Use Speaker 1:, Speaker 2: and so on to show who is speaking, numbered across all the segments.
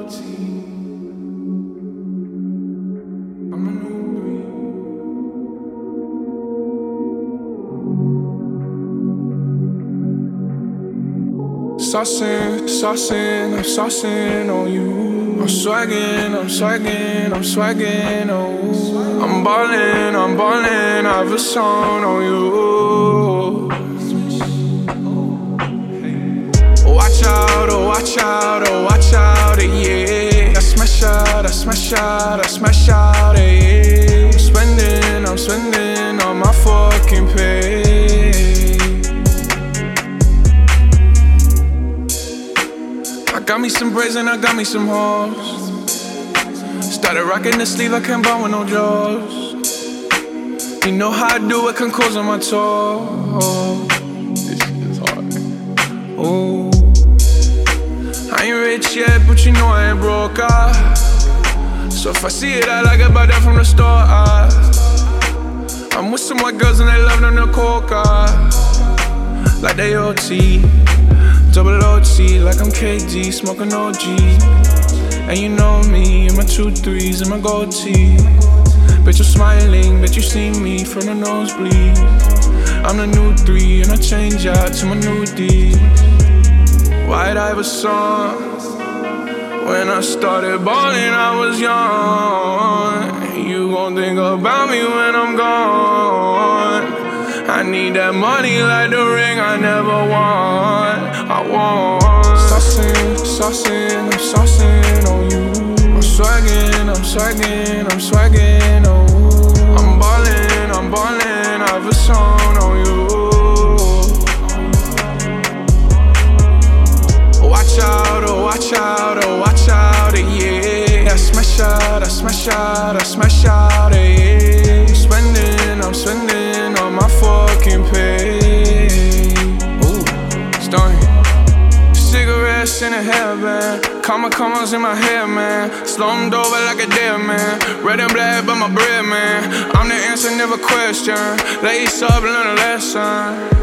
Speaker 1: Saucing, I'm saucing on you. I'm swagging, oh. I'm ballin', I have a song on you. Watch out, oh watch out, oh watch out, yeah. I smash out, yeah. I'm spending all my fucking pay. I got me some braids and I got me some hoes. Started rocking the sleeve, I can't buy with no jaws. You know how I do it, can cause on my toes. This shit is hard. Ooh. I ain't rich yet, but you know I ain't broke, So if I see it, I like it, buy that from the store, I'm with some white girls and they love them to coca. Like they OT, double OT, like I'm KD, smoking OG. And you know me, in my 2-3s and my gold tee. Bitch, you're smiling, bet you see me from the nosebleed. I'm the new 3 and I change out to my new D. White Iverson. When I started ballin', I was young. You gon' think about me when I'm gone. I need that money like the ring I never won. I want saucing, I'm saucing on you. I'm swagging, oh. I'm ballin', I have a song on you. Watch out, oh watch out, yeah. I smash out, yeah. I'm spending all my fucking pay. Ooh, stunning. Cigarettes in a hairband, commas in my hair, man. Slummed over like a dead man. Red and black, but my bread, man. I'm the answer, never question. Lace up, learn a lesson.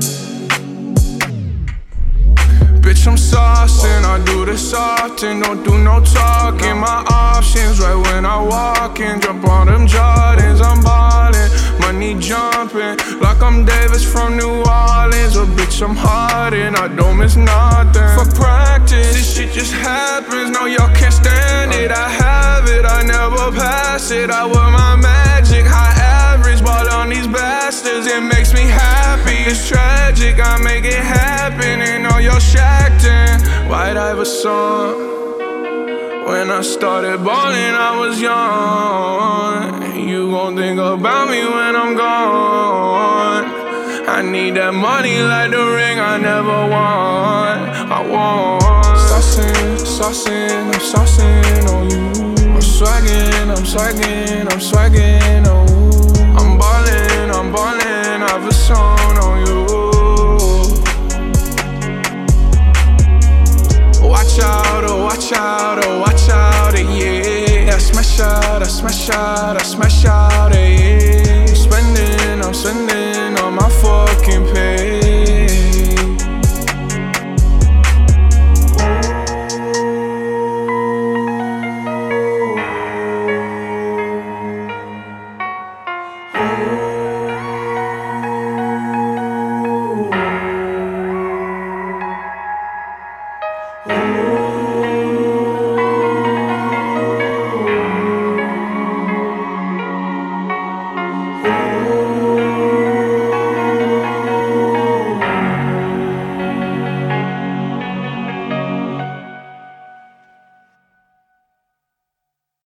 Speaker 1: Bitch, I'm saucing, I do this often. Don't do no talking, my options right when I walk in. Jump on them Jordans, I'm ballin'. Money jumping, like I'm Davis from New Orleans. Oh bitch, I'm hardin', I don't miss nothing. For practice, this shit just happens. No, y'all can't stand it, I have it, I never pass it. I wear my magic, high average, ball on these bastards. It makes me happy, it's tragic, I make it happen. Ain't all y'all shacked in. White Iverson. When I started ballin', I was young. You gon' think about me when I'm gone. I need that money like the ring I never won. I want saucing, I'm saucing on you. I'm swagging, oh. I'm ballin', I have a song on you. Watch out, oh watch out, yeah. I smash out, yeah.